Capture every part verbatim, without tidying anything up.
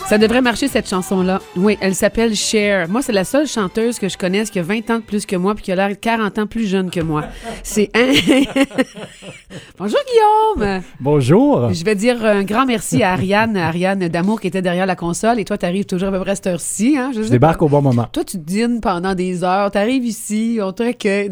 Ça devrait marcher, cette chanson-là. Oui, elle s'appelle Cher. Moi, c'est la seule chanteuse que je connaisse qui a vingt ans de plus que moi puis qui a l'air quarante ans plus jeune que moi. C'est... Bonjour, Guillaume! Bonjour! Je vais dire un grand merci à Ariane, Ariane D'Amour qui était derrière la console. Et toi, t'arrives toujours à peu près à cette heure-ci. Hein? Je, je débarque pas. Au bon moment. Toi, tu dînes pendant des heures. T'arrives ici, on te recueille.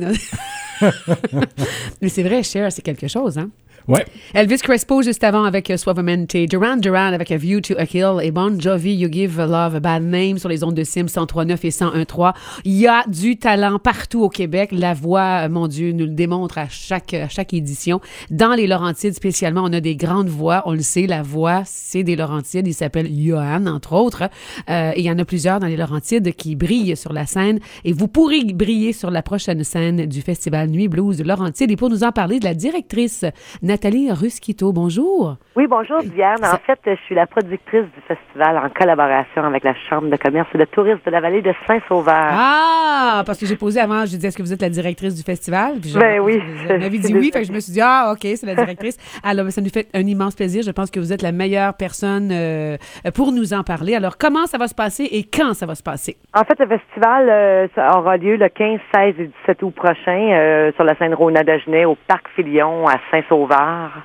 Mais c'est vrai, Cher, c'est quelque chose, hein? Ouais. Elvis Crespo juste avant avec uh, Suavemente, Duran Duran avec A View to a Kill et Bon Jovi, You Give Love a Bad Name sur les ondes de Sim cent trois neuf et cent un trois. Il y a du talent partout au Québec. La voix, mon Dieu, nous le démontre à chaque, à chaque édition. Dans les Laurentides, spécialement, on a des grandes voix. On le sait, la voix, c'est des Laurentides. Il s'appelle Johan, entre autres. Euh, et il y en a plusieurs dans les Laurentides qui brillent sur la scène. Et vous pourrez briller sur la prochaine scène du Festival Nuit Blues de Laurentides. Et pour nous en parler, de la directrice Nathalie Rusquito. Bonjour. Oui, bonjour Diane. En Ça... fait, je suis la productrice du festival en collaboration avec la Chambre de commerce et de tourisme de la vallée de Saint-Sauveur. Ah, parce que j'ai posé avant, je disais, est-ce que vous êtes la directrice du festival? Puis ben oui. Vous m'avez dit oui, fait que je me suis dit, ah, OK, c'est la directrice. Alors, ça nous fait un immense plaisir. Je pense que vous êtes la meilleure personne euh, pour nous en parler. Alors, comment ça va se passer et quand ça va se passer? En fait, le festival euh, ça aura lieu le quinze, seize et dix-sept août prochain euh, sur la scène Rona d'Agenais au Parc Filion à Saint-Sauveur.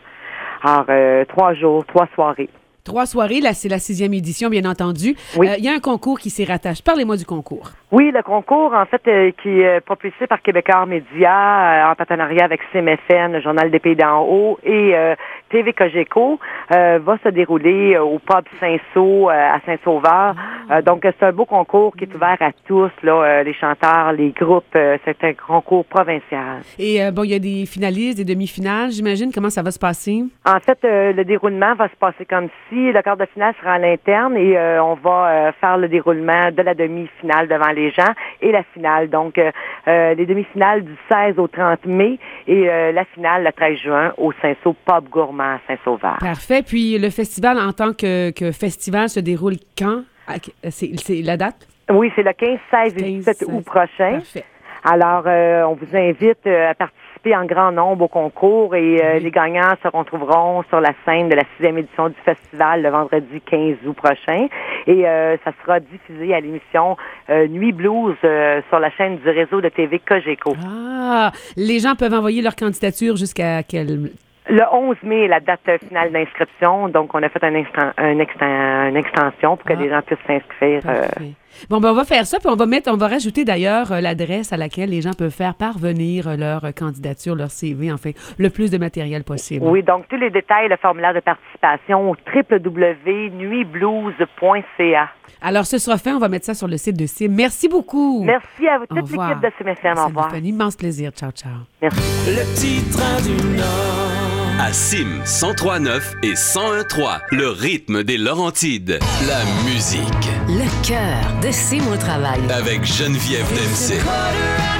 Alors, euh, trois jours, trois soirées. Trois soirées, là, c'est la sixième édition, bien entendu. Oui. Euh, il y a un concours qui s'y rattache. Parlez-moi du concours. Oui, le concours, en fait, euh, qui est propulsé par Québécois Média euh, en partenariat avec C M F N, le Journal des Pays d'en haut, et euh, T V Cogeco, euh, va se dérouler euh, au pub Saint-Saul euh, à Saint-Sauveur. Ah. Euh, donc, c'est un beau concours qui est ouvert à tous, là, euh, les chanteurs, les groupes. Euh, c'est un concours provincial. Et euh, bon, il y a des finalistes, des demi-finales, j'imagine. Comment ça va se passer? En fait, euh, le déroulement va se passer comme si le quart de finale sera à l'interne et euh, on va euh, faire le déroulement de la demi-finale devant les gens et la finale. Donc, euh, euh, les demi-finales du seize au trente mai et euh, la finale le treize juin au Saint-Saul Pub Gourmand à Saint-Sauveur. Parfait. Puis, le festival en tant que, que festival se déroule quand? C'est, c'est la date? Oui, c'est le quinze, seize et dix-sept août prochain. Parfait. Alors, euh, on vous invite euh, à participer en grand nombre au concours et euh, oui. Les gagnants se retrouveront sur la scène de la sixième édition du festival le vendredi quinze août prochain. Et euh, ça sera diffusé à l'émission euh, Nuit Blues euh, sur la chaîne du réseau de T V Cogeco. Ah! Les gens peuvent envoyer leur candidature jusqu'à quel... Le onze mai est la date finale d'inscription, donc on a fait un, instant, un, exten, une extension pour que ah. les gens puissent s'inscrire. Euh... Bon, ben on va faire ça, puis on va mettre, on va rajouter d'ailleurs euh, l'adresse à laquelle les gens peuvent faire parvenir euh, leur euh, candidature, leur C V, enfin, le plus de matériel possible. Oui, donc tous les détails, le formulaire de participation au w w w point nuit blues point c a. Alors, ce sera fait, on va mettre ça sur le site de C I M. Merci beaucoup. Merci à vous, toute l'équipe de C M F M. Au revoir. Ça me fait un immense plaisir. Ciao, ciao. Merci. Le petit train du Nord. À C I M cent trois neuf et cent un trois, le rythme des Laurentides. La musique. Le cœur de C I M au travail. Avec Geneviève Dempsey.